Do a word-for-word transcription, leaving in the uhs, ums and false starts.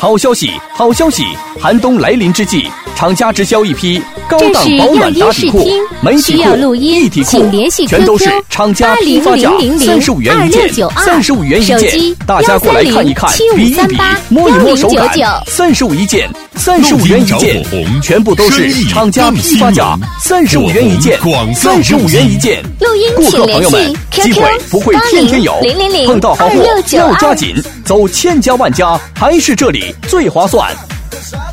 好消息，好消息！寒冬来临之际，厂家直销一批高档保暖打底裤、媒体裤、一体裤，全都是厂家批发价，三十五元一件，三十五元一件。大家过来看一看，比一比，摸一摸手感，三十五一件，三十五元一件，全部都是厂家批发价，三十五元一件，三十五元一件。顾客朋友们，机会不会天天有，碰到好货要抓紧，走千家万家，还是这里最划算。